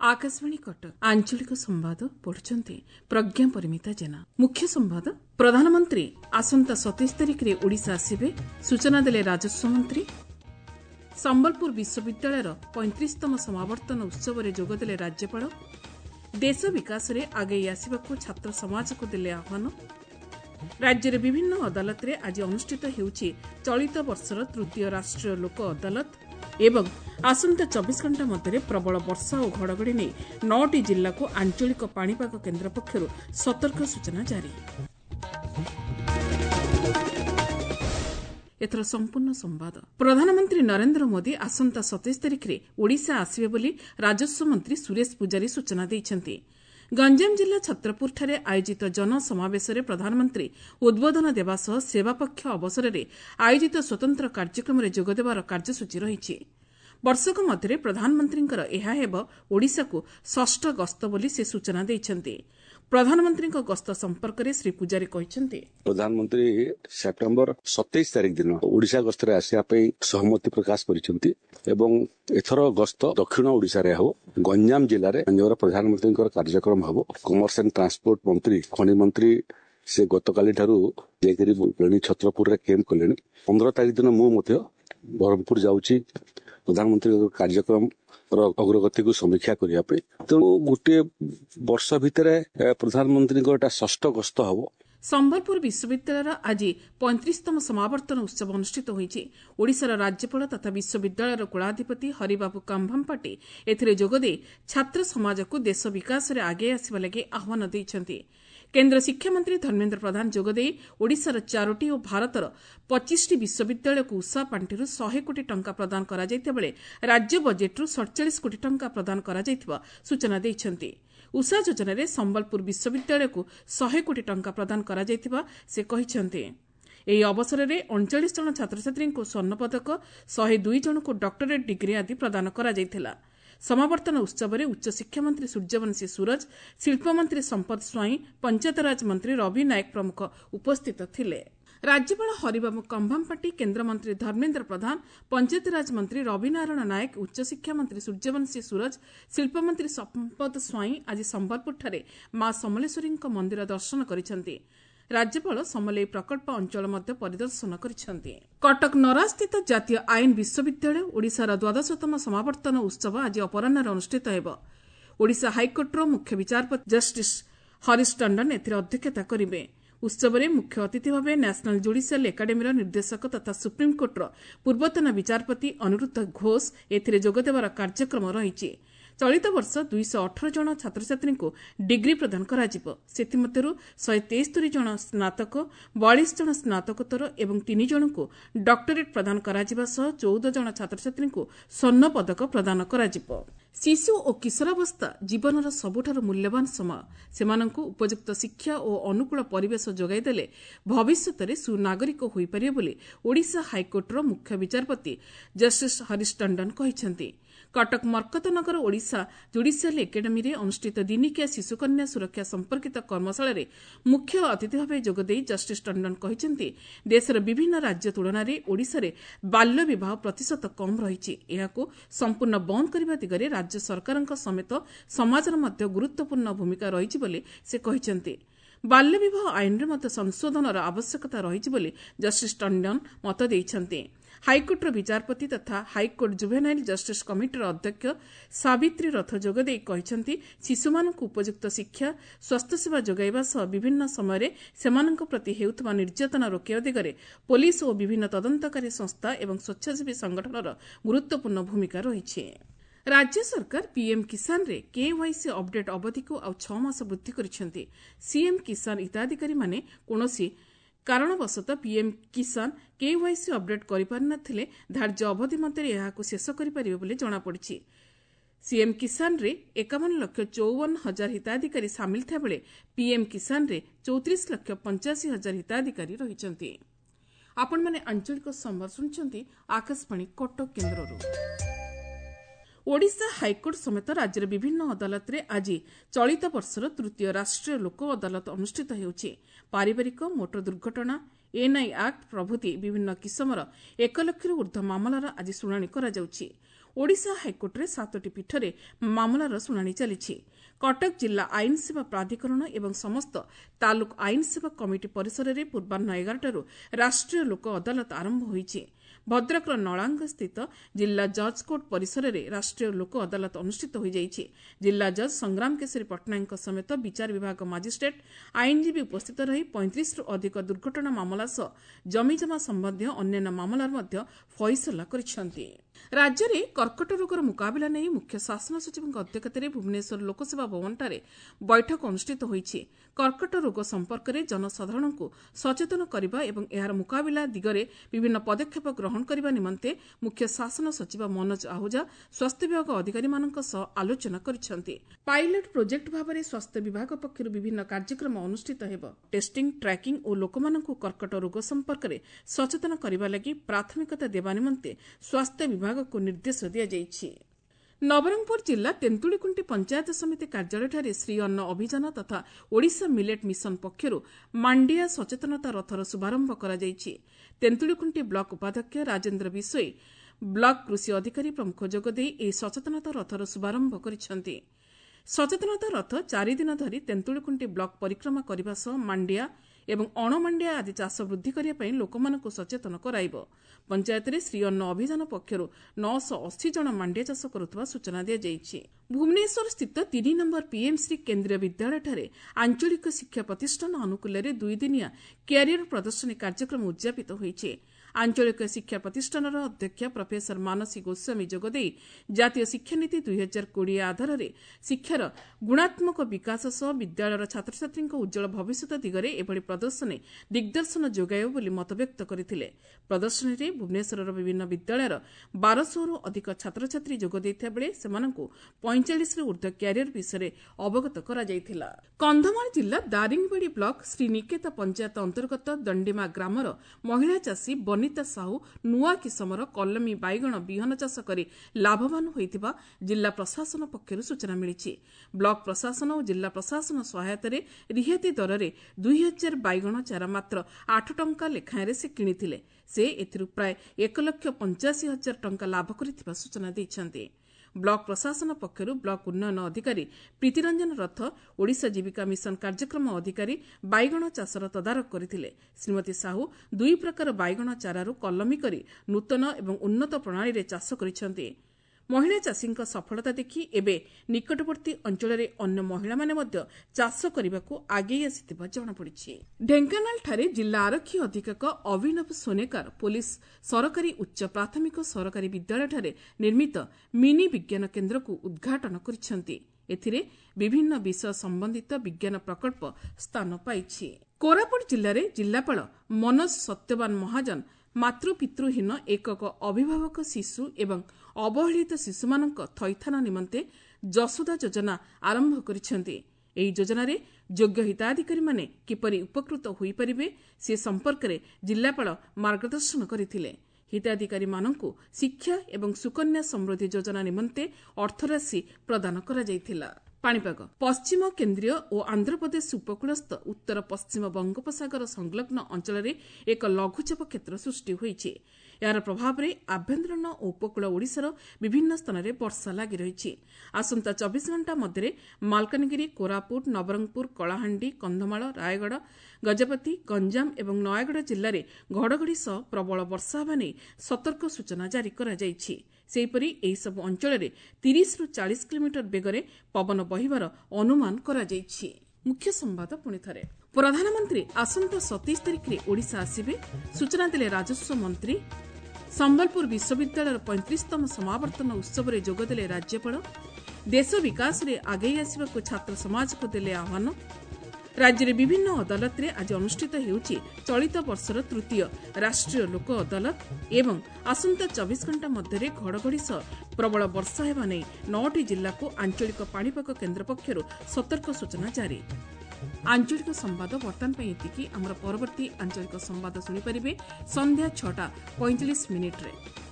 आकाशवाणी कटक आंचलिक संवाद पढ़ुचंती प्रज्ञा परिमिता जेना। मुख्य संवाद प्रधानमंत्री आसंता 27 तारिख रे ओडिशा आसिबे सूचना देले राजस्व मंत्री। संबलपुर विश्वविद्यालय 35तम समावर्तन उत्सव रे जोगदेले राज्यपाल। देश विकास रे आगे आसिबाकू छात्र समाज को देले आह्वान। राज्य रे विभिन्न अदालत रे आज अनुष्ठित हेउछि चलित वर्षर तृतीय राष्ट्रीय लोक अदालत एवं आसंता 24 घंटा मध्य प्रबल वर्षा और घड़घड़ी नहीं 9टी जिला को आंचलिक पाणीपाग केन्द्र पक्षर सतर्क सूचना जारी। एथर संपूर्ण संवाद प्रधानमंत्री नरेंद्र मोदी आसंता 27 तारिख रे ओडिशा आसिबे बोली राजस्व मंत्री सुरेश पूजारी सूचना दैछन्ति। गंजाम जिला छत्रपुर ठारे आयोजित जनसमावेश में प्रधानमंत्री उद्बोधन देवा सह सेवापक्ष अवसर में आयोजित स्वतंत्र कार्यक्रम में जोगदेवार कार्यसूची रही। वर्षक मध्य प्रधानमंत्री यह हेब ओडिशा को षष्ठ गस्त बोली से सूचना दैछन्ति। प्रधानमंत्री गस्त संपर्क में श्री पूजारी कहते प्रधानमंत्री सेप्टेम्बर 27 तारिख दिन ओडिशा गस्त आसापी सहमति प्रकाश करिसेंति एवं एथर गस्त दक्षिण ओडिशा रे हो गंजाम जिले में प्रधानमंत्री कार्यक्रम हम कमर्स एंड ट्रांसपोर्ट मंत्री खनि मंत्री से गतकाली ठारू छत्रपुर रे कैंप कले। 15 तारिख दिन मुझे ब्रह्मपुर जाऊँगी प्रधानमंत्री कार्यक्रम अग्रगति को समीक्षा करने तेणु गोटे वर्ष भितर प्रधानमंत्री षष्ठ गस्त हम। संबलपुर विश्वविद्यालय आज 35तम समावर्तन उत्सव अनुष्ठित होईछि। ओडिशार राज्यपाल तथा विश्वविद्यालय कुलाधिपति हरिबाबू कांभाम्पाटी एथिरे जोगदे छात्र समाज को देश विकास रे आगे आसिबा लागि आह्वान दैछन्ति। केन्द्र शिक्षा मंत्री धर्मेन्द्र प्रधान जोगदे ओडिशार 4टी और भारतर 25टी विश्वविद्यालय को उषा पांठिर 100 कोटी टंका प्रदान करा जायता बेले राज्य बजेट्रु 47 कोटी टंका प्रदान करा जायतिबा सूचना दैछन्ति। उषा योजना रे संबलपुर विश्वविद्यालय को 100 कोटी टंका प्रदान करा जायतिबा से कहिसेंति। एही अवसर में 39 जन छात्र छात्री को स्वर्ण पदक 102 जन को डॉक्टरेट डिग्री आदि प्रदान करा जायतिला। समावर्तन उत्सव में उच्च शिक्षा मंत्री सूर्यवंशी सूरज, शिल्प मंत्री संपद स्वाई, पंचायतराज मंत्री रवि नायक प्रमुख उपस्थित थिले। राज्यपाल हरिबाबू कांभाम्पाटी, केन्द्रमंत्री धर्मेन्द्र प्रधान, पंचायतराज मंत्री रवि नारायण नायक, उच्च शिक्षा मंत्री सूर्यवंशी सूरज, शिल्प मंत्री संपद स्वाई आज संबलपुर ठारे मां समलेश्वरी मंदिर दर्शन करिसेंति। राज्यपाल समलेई प्रकल्प अंचल मध्य परिदर्शन करिसेंति। कटक नरा स्थित जातीय आईन विश्वविद्यालय ओडिशार 12तम समावर्तन उत्सव आज अपराह्न अनुष्ठित हेब। ओडिशा हाइकोर्टर मुख्य विचारपति जस्टिस हरीश टंडन एथिरे अध्यक्षता करिवे। उत्सव में मुख्य अतिथि भाव नेशनल जुडिशियल एकाडेमी निर्देशक तथा सुप्रीमकोर्टर पूर्वतन विचारपति अनिरुद्ध घोष एथिरे जोगदेवार कार्यक्रम रही। चलित वर्ष 218 जन छात्र छात्री को डिग्री प्रदान कराजिबो। सेथिमध्यरु 173 जन स्नातक, 42 जन स्नातकोत्तर एवं 3 जन को डॉक्टरेट प्रदान कराजिबा सह 14 जन छात्र छात्री को स्वर्ण पदक प्रदान कराजिबो। शिशु और किशोरावस्था जीवनर सबुठारु मूल्यवान समय। सेमानंकु उपयुक्त शिक्षा और अनुकूल परिवेश जोगाई देले भविष्यत में सुनागरिक होई परिबे बोली ओडिशा हाइकोर्टर मुख्य विचारपति जस्टिस हरीश टंडन कहिसेंति। कटक मरकतनगर ओडिशा जुडिशियल एकाडेमी रे अनुष्ठित दिनिकिया शिशुकन्या सुरक्षा संपर्कित कर्मशाला रे मुख्य अतिथि भाव जोगदे जस्टिस टंडन कहिसेंति देशर विभिन्न राज्य तुलन में ओडिशा रे बाल्य विवाह प्रतिशत कम रही। एहाको संपूर्ण बंद करने दिगरे राज्य सरकारक समेत समाजर मध्य गुरुत्वपूर्ण भूमिका रही बोली से कहिसेंति। बाल्य विवाह आईन रे मध्य संशोधनर आवश्यकता रही बोली जस्टिस टंडन मत देइछन्ति। हाइकोर्टर विचारपति तथा हाइकोर्ट जुवेनाइल जस्टिस कमिटीर अध्यक्ष सावित्री रथ जोगदे कहिसेंति शिशुमानंकु उपयुक्त शिक्षा स्वास्थ्य सेवा जोगाइबा सह विभिन्न समय सेमानंक प्रति हेउथबा निर्यातना रोकिया दिगरे पुलिस और विभिन्न तदंतकारी संस्था एवं स्वच्छासेवी संगठनर गुरुत्वपूर्ण भूमिका रही। राज्य सरकार पीएम किसान रे केवाईसी अपडेट अवधि को 6 मास वृद्धि करिसेंति। सीएम किसान हिताधिकारी माने कोनोसी कारणवशतः पीएम किसान केवाईसी अपडेट करिपारनथिले धार्य अवधि मध्य एहाकु शेष करिपारिबे बोली जणापड़िछि। सीएम किसान रे 51,54,000 हिताधिकारी सामिल था बेले पीएम किसान रे 34,85,000 हिताधिकारी रहिसेंति। आपण माने आंचलिक संवाद सुनछंती आकाशवाणी कटक केन्द्ररू। ओडिशा हाइकोर्ट समेत राज्यर विभिन्न अदालत रे आज चलित वर्षर तृतीय राष्ट्रीय लोक अदालत अनुष्ठित हेउछि। पारिवारिक मोटर दुर्घटना एनआई एक्ट प्रभृति विभिन्न किसमर 1 लाख ऊर्ध्व मामलार आज शुणाणी करा जाउछि। ଓଡ଼ିଶା ହାଇକୋର୍ଟରେ 7ଟି ପୀଠରେ ମାମଲାର ଶୁଣାଣି ଚାଲିଛି। କଟକ ଜିଲ୍ଲା ଆଇନ ସେବା ପ୍ରାଧିକରଣ ଏବଂ ସମସ୍ତ ତାଲୁକ ଆଇନ ସେବା କମିଟି ପରିସରରେ ପୂର୍ବାହ୍ନ 11ଟାରୁ ରାଷ୍ଟ୍ରୀୟ ଲୋକ ଅଦାଲତ ଆରମ୍ଭ ହୋଇଛି। ଭଦ୍ରକର ନଳାଙ୍ଗସ୍ଥିତ ଜିଲ୍ଲା ଜଜ୍ କୋର୍ଟ ପରିସରରେ ରାଷ୍ଟ୍ରୀୟ ଲୋକ ଅଦାଲତ ଅନୁଷ୍ଠିତ ହୋଇଯାଇଛି। ଜିଲ୍ଲା ଜଜ୍ ସଂଗ୍ରାମ କେଶରୀ ପଟ୍ଟନାୟକଙ୍କ ସମେତ ବିଚାର ବିଭାଗ ମାଜିଷ୍ଟ୍ରେଟ୍ ଆଇନଜୀବୀ ଉପସ୍ଥିତ ରହି 35ରୁ ଅଧିକ ଦୁର୍ଘଟଣା ମାମଲା ସହ ଜମିଜମା ସମ୍ବନ୍ଧୀୟ ଅନ୍ୟାନ୍ୟ ମାମଲାର ମଧ୍ୟ ଫଇସଲା କରିଛନ୍ତି। ରାଜ୍ୟରେ କର୍କଟ ରୋଗର ମୁକାବିଲା ନେଇ ମୁଖ୍ୟ ଶାସନ ସଚିବଙ୍କ ଅଧ୍ୟକ୍ଷତାରେ ଭୁବନେଶ୍ୱର ଲୋକସେବା ଭବନଠାରେ ବୈଠକ ଅନୁଷ୍ଠିତ ହୋଇଛି। କର୍କଟ ରୋଗ ସମ୍ପର୍କରେ ଜନସାଧାରଣଙ୍କୁ ସଚେତନ କରିବା ଏବଂ ଏହାର ମୁକାବିଲା ଦିଗରେ ବିଭିନ୍ନ ପଦକ୍ଷେପ ଗ୍ରହଣ କରିବା ନିମନ୍ତେ ମୁଖ୍ୟ ଶାସନ ସଚିବ ମନୋଜ ଆହୁଜା ସ୍ୱାସ୍ଥ୍ୟ ବିଭାଗ ଅଧିକାରୀମାନଙ୍କ ସହ ଆଲୋଚନା କରିଛନ୍ତି। ପାଇଲଟ ପ୍ରୋଜେକ୍ଟ ଭାବରେ ସ୍ୱାସ୍ଥ୍ୟ ବିଭାଗ ପକ୍ଷରୁ ବିଭିନ୍ନ କାର୍ଯ୍ୟକ୍ରମ ଅନୁଷ୍ଠିତ ହେବ। ଟେଷ୍ଟିଂ, ଟ୍ରାକିଂ ଓ ଲୋକମାନଙ୍କୁ କର୍କଟ ରୋଗ ସମ୍ପର୍କରେ ସଚେତନ କରିବା ଲାଗି ପ୍ରାଥମିକତା ଦେବା ନିମନ୍ତେ ସ୍ୱାସ୍ଥ୍ୟ ବିଭାଗକୁ ନିର୍ଦ୍ଦେଶ ଦିଆଯାଇଛି। ନବରଙ୍ଗପୁର ଜିଲ୍ଲା ତେନ୍ତୁଳିକୁଣ୍ଟି ପଞ୍ଚାୟତ ସମିତି କାର୍ଯ୍ୟାଳୟଠାରେ ଶ୍ରୀ ଅନ୍ନ ଅଭିଯାନ ତଥା ଓଡ଼ିଶା ମିଲେଟ୍ ମିଶନ ପକ୍ଷରୁ ମାଣ୍ଡିଆ ସଚେତନତା ରଥର ଶୁଭାରମ୍ଭ କରାଯାଇଛି। ତେନ୍ତୁଳିକୁଣ୍ଟି ବ୍ଲକ ଉପାଧ୍ୟକ୍ଷ ରାଜେନ୍ଦ୍ର ବିଶୋଇ, ବ୍ଲକ କୃଷି ଅଧିକାରୀ ପ୍ରମୁଖ ଯୋଗଦେଇ ଏହି ସଚେତନତା ରଥର ଶୁଭାରମ୍ଭ କରିଛନ୍ତି। ସଚେତନତା ରଥ 4 ଦିନ ଧରି ତେନ୍ତୁଳିକୁଣ୍ଟି ବ୍ଲକ ପରିକ୍ରମା କରିବା ସହ ମାଣ୍ଡିଆ ଏବଂ ଅଣମାଣ୍ଡିଆ ଆଦି ଚାଷ ବୃଦ୍ଧି କରିବା ପାଇଁ ଲୋକମାନଙ୍କୁ ସଚେତନ କରାଇବ। ପଞ୍ଚାୟତରେ ଶ୍ରୀ ଅନ୍ନ ଅଭିଯାନ ପକ୍ଷରୁ 980 ଜଣ ମାଣ୍ଡିଆ ଚାଷ କରୁଥିବା ସୂଚନା ଦିଆଯାଇଛି। ଭୁବନେଶ୍ୱର ସ୍ଥିତ 3 ନମ୍ବର ପିଏମ୍ଶ୍ରୀ କେନ୍ଦ୍ରୀୟ ବିଦ୍ୟାଳୟଠାରେ ଆଞ୍ଚଳିକ ଶିକ୍ଷା ପ୍ରତିଷ୍ଠାନ ଅନୁକୂଲ୍ୟରେ 2 ଦିନିଆ କ୍ୟାରିୟର ପ୍ରଦର୍ଶନୀ କାର୍ଯ୍ୟକ୍ରମ ଉଦ୍ଯାପିତ ହୋଇଛି। ଆଞ୍ଚଳିକ ଶିକ୍ଷା ପ୍ରତିଷ୍ଠାନର ଅଧ୍ୟକ୍ଷା ପ୍ରଫେସର ମାନସୀ ଗୋସ୍ୱାମୀ ଯୋଗଦେଇ ଜାତୀୟ ଶିକ୍ଷାନୀତି 2020 ଆଧାରରେ ଶିକ୍ଷାର ଗୁଣାତ୍ମକ ବିକାଶ ସହ ବିଦ୍ୟାଳୟର ଛାତ୍ରଛାତ୍ରୀଙ୍କ ଉଜ୍ଜଳ ଭବିଷ୍ୟତ ଦିଗରେ ଏଭଳି ପ୍ରଦର୍ଶନୀ ଦିଗ୍ଦର୍ଶନ ଯୋଗାଇବ ବୋଲି ମତବ୍ୟକ୍ତ କରିଥିଲେ। ପ୍ରଦର୍ଶନୀରେ ଭୁବନେଶ୍ୱରର ବିଭିନ୍ନ ବିଦ୍ୟାଳୟର 1200ରୁ ଅଧିକ ଛାତ୍ରଛାତ୍ରୀ ଯୋଗ ଦେଇଥିବା ବେଳେ ସେମାନଙ୍କୁ 45ରୁ ଊର୍ଦ୍ଧ୍ୱ କ୍ୟାରିୟର ବିଷୟରେ ଅବଗତ କରାଯାଇଥିଲା। କନ୍ଧମାଳ ଜିଲ୍ଲା ଦାରିଙ୍ଗବାଡ଼ି ବ୍ଲକ ଶ୍ରୀନିକେତା ପଞ୍ଚାୟତ ଅନ୍ତର୍ଗତ ଦଣ୍ଡିମା ଗ୍ରାମର ମହିଳା ଚାଷୀ ବନିତା ସାହୁ ନୂଆ କିସମର କଲମୀ ବାଇଗଣ ବିହନ ଚାଷ କରି ଲାଭବାନ ହୋଇଥିବା ଜିଲ୍ଲା ପ୍ରଶାସନ ପକ୍ଷରୁ ସୂଚନା ମିଳିଛି। ବ୍ଲକ ପ୍ରଶାସନ ଓ ଜିଲ୍ଲା ପ୍ରଶାସନ ସହାୟତାରେ ରିହାତି ଦରରେ 2000 ବାଇଗଣ ଚାରା ମାତ୍ର 8 ଟଙ୍କା ଲେଖାଏଁରେ ସେ କିଣିଥିଲେ। ସେ ଏଥିରୁ ପ୍ରାୟ 1,85,000 ଟଙ୍କା ଲାଭ କରିଥିବା ସୂଚନା ଦେଇଛନ୍ତି। ବ୍ଲକ ପ୍ରଶାସନ ପକ୍ଷରୁ ବ୍ଲକ ଉନ୍ନୟନ ଅଧିକାରୀ ପ୍ରୀତିରଞ୍ଜନ ରଥ, ଓଡ଼ିଶା ଜୀବିକା ମିଶନ କାର୍ଯ୍ୟକ୍ରମ ଅଧିକାରୀ ବାଇଗଣ ଚାଷର ତଦାରଖ କରିଥିଲେ। ଶ୍ରୀମତୀ ସାହୁ 2 ପ୍ରକାର ବାଇଗଣ ଚାରାରୁ କଲମୀ କରି ନୂତନ ଏବଂ ଉନ୍ନତ ପ୍ରଣାଳୀରେ ଚାଷ କରିଛନ୍ତି। ମହିଳା ଚାଷୀଙ୍କ ସଫଳତା ଦେଖି ଏବେ ନିକଟବର୍ତ୍ତୀ ଅଞ୍ଚଳରେ ଅନ୍ୟ ମହିଳାମାନେ ମଧ୍ୟ ଚାଷ କରିବାକୁ ଆଗେଇ ଆସିଥିବା ଜଣାପଡ଼ିଛି। ଢେଙ୍କାନାଳଠାରେ ଜିଲ୍ଲା ଆରକ୍ଷୀ ଅଧୀକ୍ଷକ ଅଭିନବ ସୋନେକାର ପୋଲିସ ସରକାରୀ ଉଚ୍ଚ ପ୍ରାଥମିକ ସରକାରୀ ବିଦ୍ୟାଳୟଠାରେ ନିର୍ମିତ ମିନି ବିଜ୍ଞାନ କେନ୍ଦ୍ରକୁ ଉଦ୍ଘାଟନ କରିଛନ୍ତି। ଏଥିରେ ବିଭିନ୍ନ ବିଷୟ ସମ୍ବନ୍ଧିତ ବିଜ୍ଞାନ ପ୍ରକଳ୍ପ ସ୍ଥାନ ପାଇଛି। କୋରାପୁଟ ଜିଲ୍ଲାରେ ଜିଲ୍ଲାପାଳ ମନୋଜ ସତ୍ୟବାନ ମହାଜନ ମାତୃପିତୃହୀନ ଏକକ ଅଭିଭାବକ ଶିଶୁ ଏବଂ ଅବହେଳିତ ଶିଶୁମାନଙ୍କ ଥଇଥାନ ନିମନ୍ତେ ଯଶୋଦା ଯୋଜନା ଆରମ୍ଭ କରିଛନ୍ତି। ଏହି ଯୋଜନାରେ ଯୋଗ୍ୟ ହିତାଧିକାରୀମାନେ କିପରି ଉପକୃତ ହୋଇପାରିବେ ସେ ସମ୍ପର୍କରେ ଜିଲ୍ଲାପାଳ ମାର୍ଗଦର୍ଶନ କରିଥିଲେ। ହିତାଧିକାରୀମାନଙ୍କୁ ଶିକ୍ଷା ଏବଂ ସୁକନ୍ୟା ସମୃଦ୍ଧି ଯୋଜନା ନିମନ୍ତେ ଅର୍ଥରାଶି ପ୍ରଦାନ କରାଯାଇଥିଲା। ପାଣିପାଗ। ପଶ୍ଚିମ କେନ୍ଦ୍ରୀୟ ଓ ଆନ୍ଧ୍ରପ୍ରଦେଶ ଉପକୂଳସ୍ଥ ଉତ୍ତର ପଶ୍ଚିମ ବଙ୍ଗୋପସାଗର ସଂଲଗ୍ନ ଅଞ୍ଚଳରେ ଏକ ଲଘୁଚାପ କ୍ଷେତ୍ର ସୃଷ୍ଟି ହୋଇଛି। ଏହାର ପ୍ରଭାବରେ ଆଭ୍ୟନ୍ତରୀଣ ଓ ଉପକୂଳ ଓଡ଼ିଶାର ବିଭିନ୍ନ ସ୍ଥାନରେ ବର୍ଷା ଲାଗି ରହିଛି। ଆସନ୍ତା 24 ଘଣ୍ଟା ମଧ୍ୟରେ ମାଲକାନଗିରି, କୋରାପୁଟ, ନବରଙ୍ଗପୁର, କଳାହାଣ୍ଡି, କନ୍ଧମାଳ, ରାୟଗଡ଼, ଗଜପତି, ଗଞ୍ଜାମ ଏବଂ ନୟାଗଡ଼ ଜିଲ୍ଲାରେ ଘଡ଼ଘଡ଼ି ସହ ପ୍ରବଳ ବର୍ଷା ହେବା ନେଇ ସତର୍କ ସୂଚନା ଜାରି କରାଯାଇଛି। ସେହିପରି ଏହିସବୁ ଅଞ୍ଚଳରେ 30ରୁ 40 କିଲୋମିଟର ବେଗରେ ପବନ ବହିବାର ଅନୁମାନ କରାଯାଇଛି। ମୁଖ୍ୟ ସମ୍ବାଦ ପୁଣିଥରେ। ପ୍ରଧାନମନ୍ତ୍ରୀ ଆସନ୍ତା 27 ତାରିଖରେ ଓଡ଼ିଶା ଆସିବେ, ସୂଚନା ଦେଲେ ରାଜସ୍ୱ ମନ୍ତ୍ରୀ। ସମ୍ବଲପୁର ବିଶ୍ୱବିଦ୍ୟାଳୟର 35ତମ ସମାବର୍ତ୍ତନ ଉତ୍ସବରେ ଯୋଗଦେଲେ ରାଜ୍ୟପାଳ। ଦେଶ ବିକାଶରେ ଆଗେଇ ଆସିବାକୁ ଛାତ୍ର ସମାଜକୁ ଦେଲେ ଆହ୍ୱାନ। ରାଜ୍ୟରେ ବିଭିନ୍ନ ଅଦାଲତରେ ଆଜି ଅନୁଷ୍ଠିତ ହେଉଛି ଚଳିତ ବର୍ଷର ତୃତୀୟ ରାଷ୍ଟ୍ରୀୟ ଲୋକ ଅଦାଲତ ଏବଂ ଆସନ୍ତା 24 ଘଣ୍ଟା ମଧ୍ୟରେ ଘଡ଼ଘଡ଼ି ସହ ପ୍ରବଳ ବର୍ଷା ହେବା ନେଇ 9ଟି ଜିଲ୍ଲାକୁ ଆଞ୍ଚଳିକ ପାଣିପାଗ କେନ୍ଦ୍ର ପକ୍ଷରୁ ସତର୍କ ସୂଚନା ଜାରି। ଆଞ୍ଚଳିକ ସମ୍ବାଦ ବର୍ତ୍ତମାନ ପାଇଁ ଏତିକି। ଆମର ପରବର୍ତ୍ତୀ ଆଞ୍ଚଳିକ ସମ୍ବାଦ ଶୁଣିପାରିବେ ସନ୍ଧ୍ୟା 6:45 ମିନିଟ୍ରେ।